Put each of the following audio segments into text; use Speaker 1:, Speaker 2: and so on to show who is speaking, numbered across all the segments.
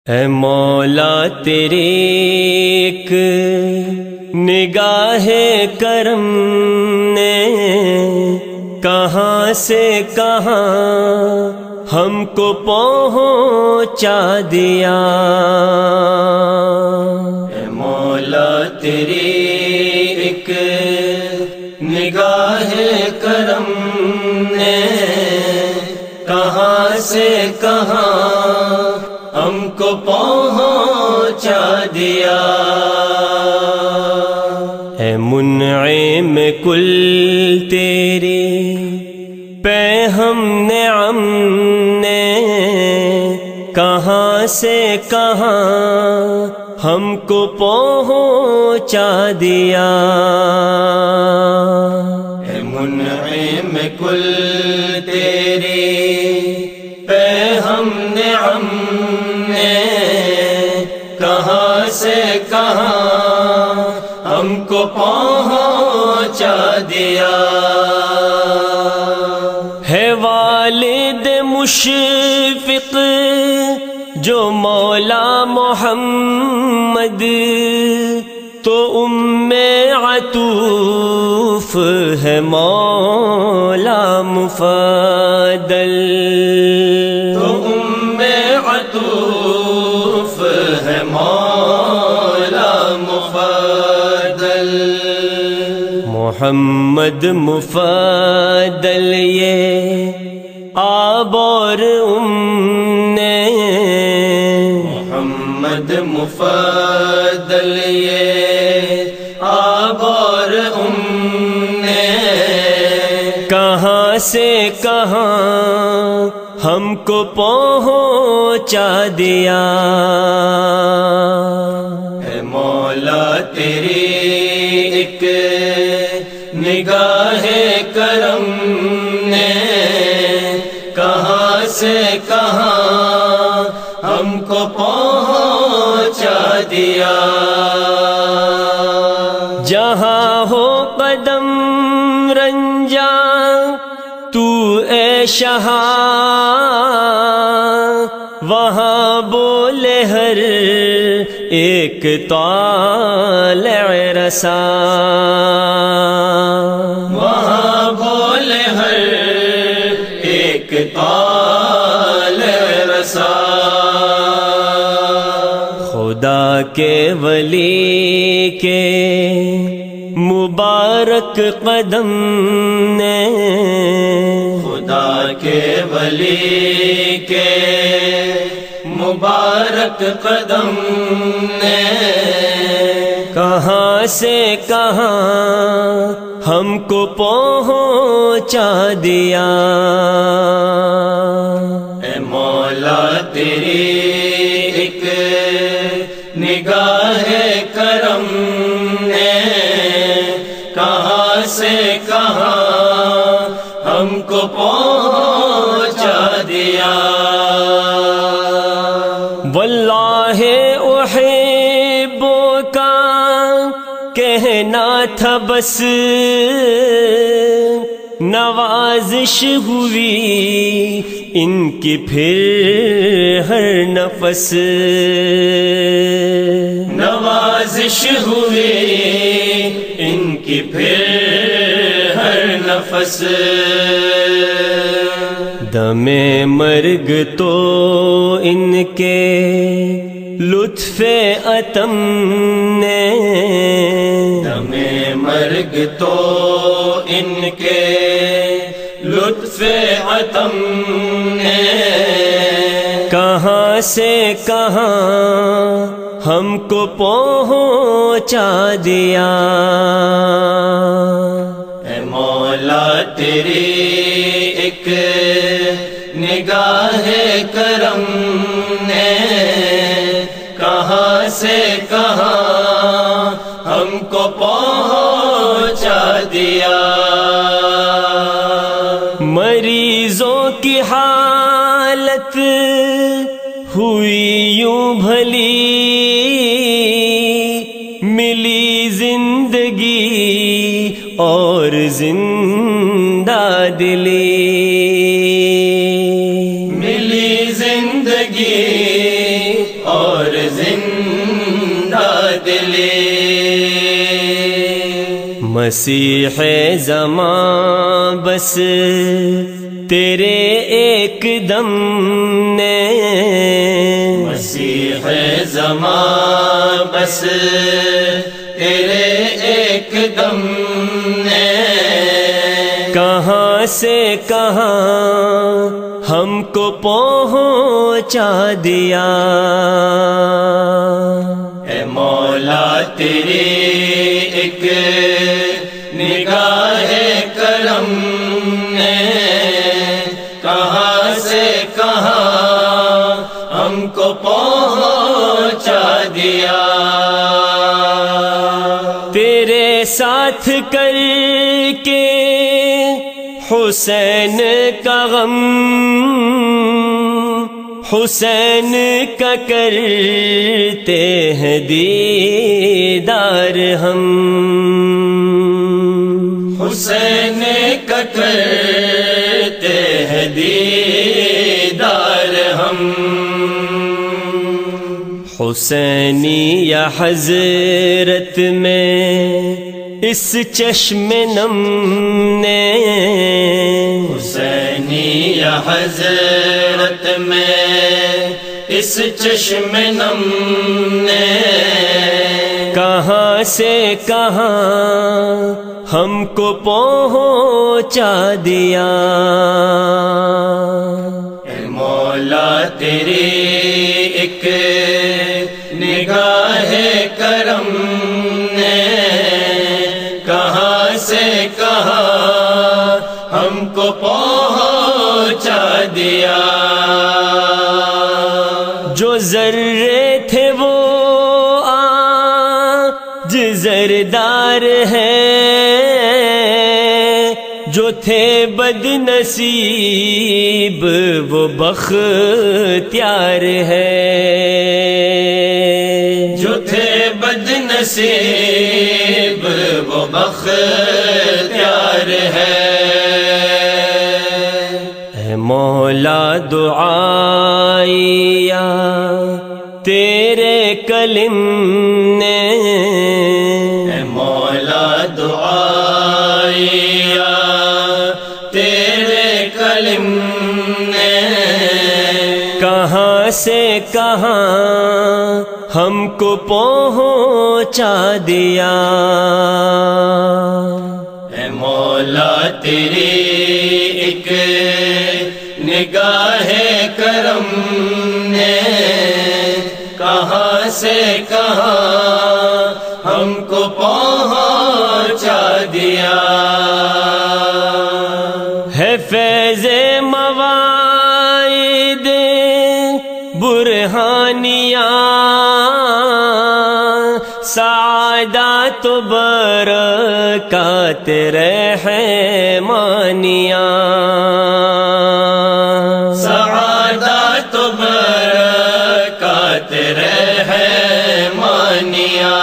Speaker 1: اے مولا تیری ایک نگاہ کرم نے کہاں سے کہاں ہم کو پہنچا دیا۔
Speaker 2: اے مولا تیری ایک نگاہ کرم نے کہاں سے کہاں ہم کو پہنچا دیا۔
Speaker 1: اے منعم کل تیری پہ ہم نعم نے کہاں سے کہاں ہم کو پہنچا دیا۔
Speaker 2: اے منعم کل تیری پہ ہم نعم نے کہاں سے کہاں ہم کو پہنچا دیا۔
Speaker 1: ہے والد مشفق جو مولا محمد تو ام عطوف ہے مولا مفضل۔
Speaker 2: تو ام عطوف ہے مولا مفضل۔
Speaker 1: محمد مفضل یہ آب اور نے
Speaker 2: محمد مفضل یہ آب اور نے
Speaker 1: کہاں سے کہاں ہم کو پہنچا دیا۔
Speaker 2: اے مولا تیری ایک نگاہ کرم نے کہاں سے کہاں ہم کو پہنچا دیا۔
Speaker 1: جہاں ہو قدم رنجا تو اے شاہ وہاں بولے ہر ایک طالع رسا۔
Speaker 2: وہاں بولے ہر ایک طالع رسا۔
Speaker 1: خدا کے ولی کے مبارک قدم نے
Speaker 2: خدا کے ولی کے مبارک قدم نے
Speaker 1: کہاں سے کہاں ہم کو پہنچا دیا۔
Speaker 2: اے مولا تیری ایک نگاہ کرم نے کہاں سے کہاں ہم کو پہنچا دیا۔
Speaker 1: واللہ احبک کہنا تھا بس نوازش ہوئی ان کی پھر ہر نفس۔
Speaker 2: نوازش ہوئی ان کی پھر ہر نفس۔
Speaker 1: دم مرگ تو ان کے لطف عتم نے
Speaker 2: دم مرگ تو ان کے لطف عتم نے
Speaker 1: کہاں سے کہاں ہم کو پہنچا دیا۔
Speaker 2: اے مولا تیری ایک نگاہ کرم نے کہاں سے کہاں ہم کو پہنچا دیا۔
Speaker 1: مریضوں کی حالت ہوئی یوں بھلی ملی زندگی اور زندہ دلی۔
Speaker 2: ملی زندگی زندہ دلی
Speaker 1: مسیح زمان بس تیرے ایک دم نے
Speaker 2: مسیح زمان بس تیرے ایک دم نے
Speaker 1: کہاں سے کہاں ہم کو پہنچا دیا
Speaker 2: اے مولا تیری ایک نگاہ کرم نے کہاں سے کہاں ہم کو پہنچا دیا
Speaker 1: تیرے ساتھ کر کے حسین کا غم حسین کا کرتے ہیں دیدار ہم
Speaker 2: حسین کا کرتے ہیں دیدار ہم
Speaker 1: حسینی یا حضرت میں اس چشم نم نے
Speaker 2: حسینی یا حضرت میں اس چشم نم نے
Speaker 1: کہاں سے کہاں ہم کو پہنچا دیا
Speaker 2: اے مولا تیری ایک نگاہ کرم نے کہاں سے کہاں ہم کو پہنچا دیا
Speaker 1: جو ذرے تھے وہ آج زردار ہیں جو تھے بد نصیب وہ بختیار ہے
Speaker 2: جو تھے بد نصیب وہ بختیار ہے
Speaker 1: اے مولا دعائیا تیرے کلم نے
Speaker 2: اے مولا دعائیا تیرے کلم نے
Speaker 1: کہاں سے کہاں ہم کو پہنچا دیا
Speaker 2: اے مولا تیری ایک نگاہ کرم نے کہاں سے کہاں ہم کو پہنچا دیا
Speaker 1: ہے فیض مواعظ برہانیہ سعادت و برکات رحمانیہ
Speaker 2: سعادت و برکات رحمانیہ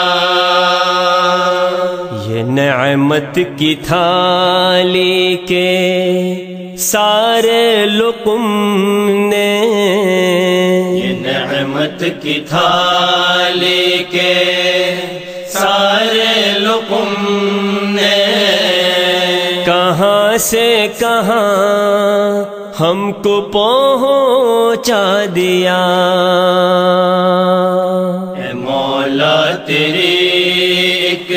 Speaker 1: یہ نعمت کی تھالی کے سارے لقم نے
Speaker 2: یہ نعمت کی تھالی کے سارے لقم نے
Speaker 1: کہاں سے کہاں ہم کو پہنچا دیا
Speaker 2: اے مولا تیری ایک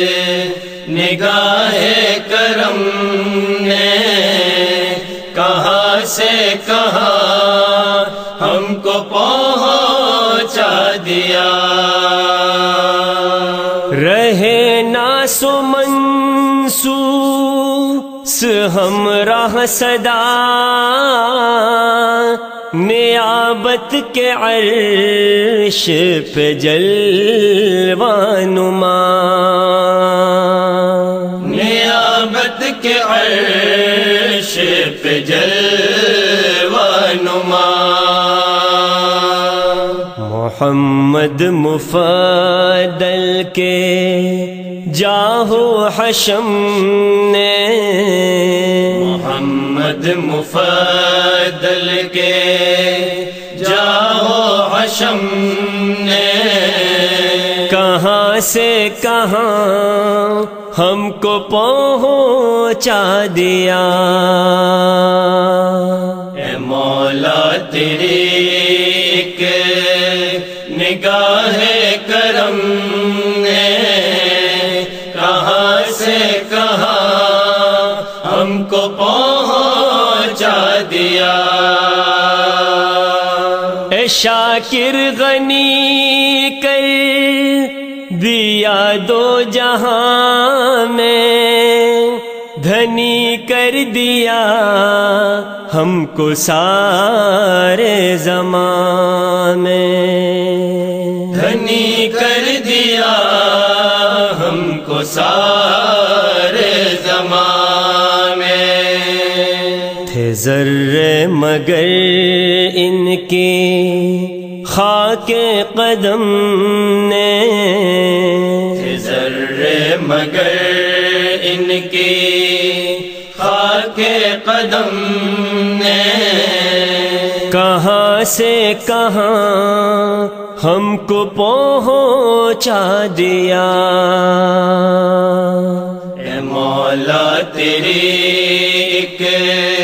Speaker 2: نگاہ کرم نے کہاں سے کہاں ہم کو پہنچا دیا
Speaker 1: رہے ناس و منسوس ہمراہ صدا نیابت کے عرش پہ جلوانما
Speaker 2: نیابت کے عرش پہ جلوانما
Speaker 1: محمد مفضل کے جاہو حشم نے
Speaker 2: محمد مفضل کے جاہو حشم
Speaker 1: سے کہاں ہم کو پہنچا دیا.
Speaker 2: اے مولا تیری ایک نگاہ کرم نے کہاں سے کہاں ہم کو پہنچا دیا.
Speaker 1: اے شاکر غنی کر دیا دو جہاں میں، دھنی کر دیا ہم کو سارے زمان میں.
Speaker 2: دھنی کر دیا ہم کو سارے زمان میں.
Speaker 1: تھے ذرے مگر ان کی خاک قدم نے،
Speaker 2: ذرے مگر ان کی خاک قدم نے
Speaker 1: کہاں سے کہاں ہم کو پہنچا دیا.
Speaker 2: اے مولا تیری ایک